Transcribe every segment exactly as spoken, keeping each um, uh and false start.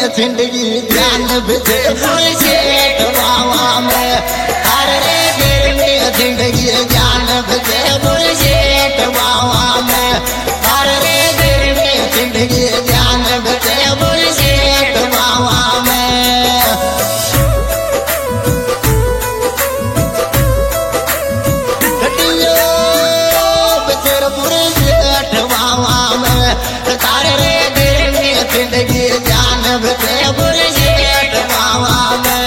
जिंदगी जान बचे बुलशेट बाबा में हर रे दिल में जिंदगी जान बचे बुलशेट बाबा में हर रे दिल में जिंदगी जान बचे बुलशेट बाबा में गड्डियों बचर बुलशेट बाबा में तारे रे दिल में जिंदगी जान बचे बुलशेट बाबा में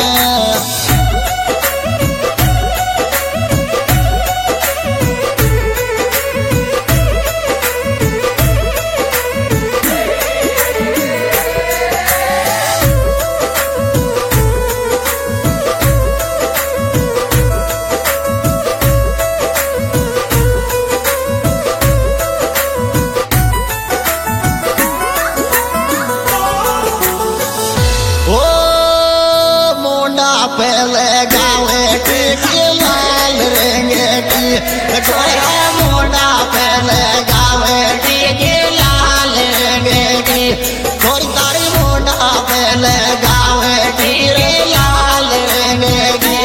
पहले गावे टीके लाल रेंगे की जोया मोड़ा पहले गावे टीके लाल रेंगे की थोड़ी तारी मोड़ा पहले गावे टीरे लाल रेंगे की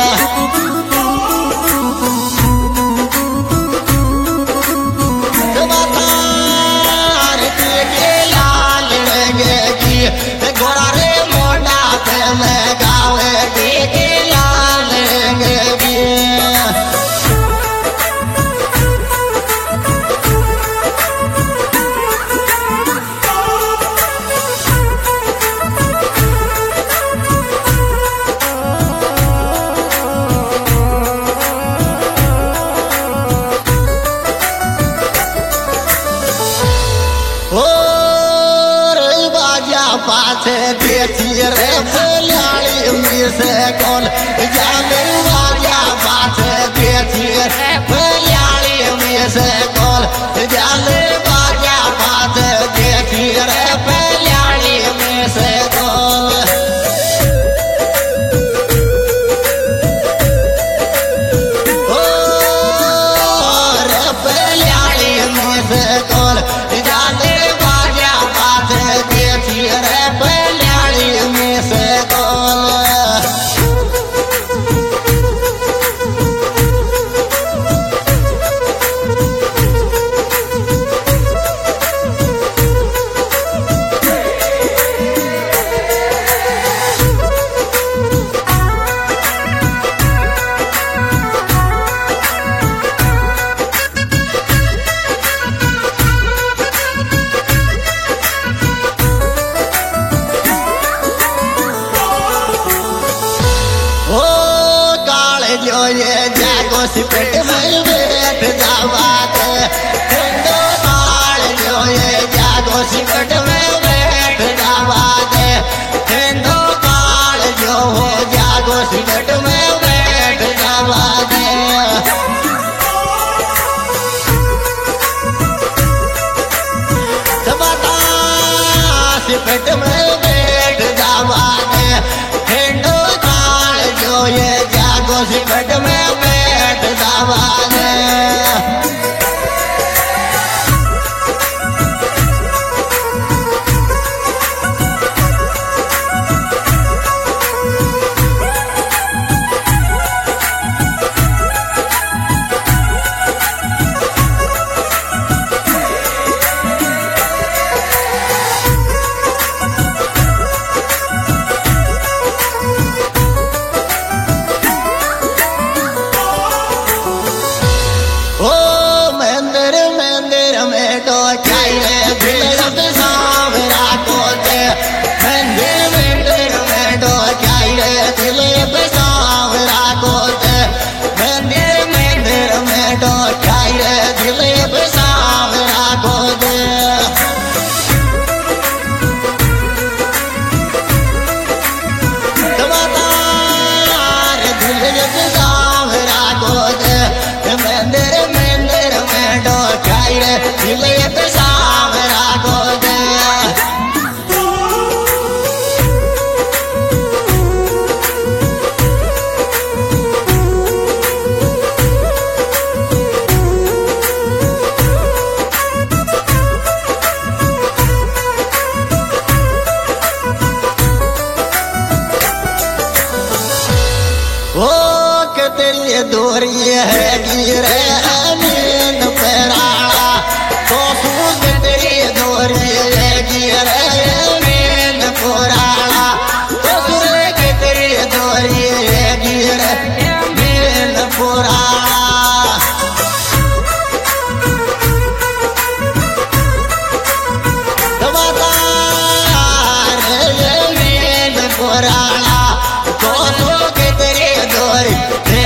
टीके लाल रेंगे की गोरा रे मोड़ा पहले गावे टीके लाल रेंगे की पाछे देखी रे फुलाड़ी में से कौन जाने वाजा पाछे देखी रे फुलाड़ी में से कौन जाने वाजा पाछे देखी रे फुलाड़ी में से कौन ओ रे फुलाड़ी में से कौन जाने वाजा पाछे देखी रे फुलाड़ी में से कौन जो ये जागो सिपट में बैठ जावात ठंडो माल जो ये जागो सिपट में बैठ जावात ठंडो माल जो हो जागो सिपट में बैठ जावात सबता सिपट में बैठ जावात ठंडो माल जो ये सिपट में बैठ जावाने मंदिर मंदिर में डो दिल सावरा दोरी है गिरे नींद पेराड़ा तो सूद तेरी दोरी है गिरे नींद पुराड़ा तो सूद तेरी दोरी है गिरे नींद पुराड़ा नींद पुराड़ा तो सूद तेरी दोरी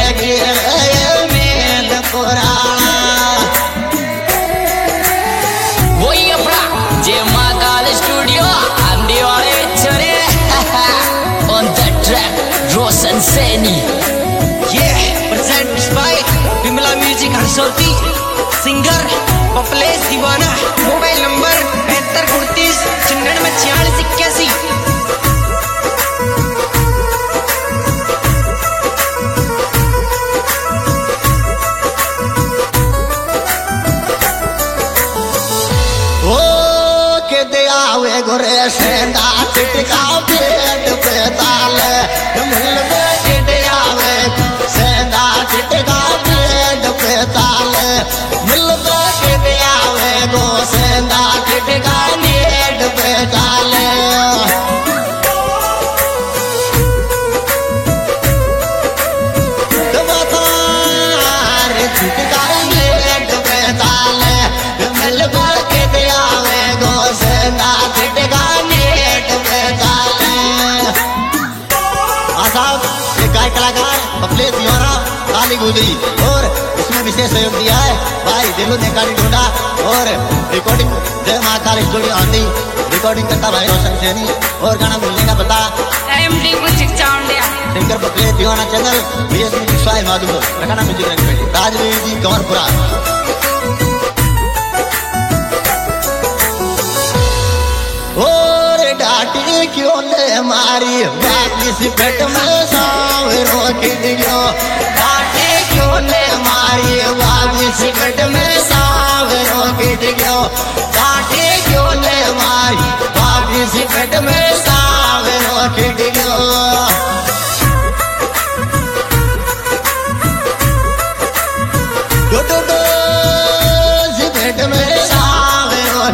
वही अपना जय महाकाल स्टूडियो आंधी वाले चले on the track Roshan Saini ये presents by Vimla music Harsauti singer Paplesh Deewana mobile number बहत्तर उनतीस छियानवे छियालीस इक्यासी। आवे गोरे सेंदा चिटका पेट पे ताल मिलवे चिट आवे सेंदा चिटका पेट पे ताल मिलवे चिट आवे गो सेंदा चिटका नेट पे ताल चिटका नेट पे ताल मिलवे चिट आवे गो सेंदा गायक कलाकार पपलेश दीवाना काली गुजरी और इसमें विशेष सहयोग दिया है भाई दिलू ने काली ढूंढा और रिकॉर्डिंग जय महाकाल स्टूडियो आंधी रिकॉर्डिंग करता भाई रोशन सैनी और गाना मिलने का पता MD music Chaundiya singer Paplesh Deewana channel BS music Sawai Madhopur गाना म्यूजिक राजवीर जी कंवरपुरा डाटी क्यों ने मारी वापिस पेट में सावरों की दियो डाटी क्यों ने मारी वापिस पेट में सावरों की दियो डाटी क्यों ने मारी वापिस पेट में सावरों की दियो दो दो दो पेट में सावरों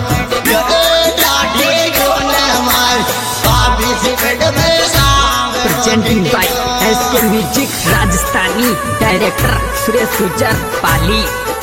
presenting by SK music Rajasthani director Suresh Gujar Pali.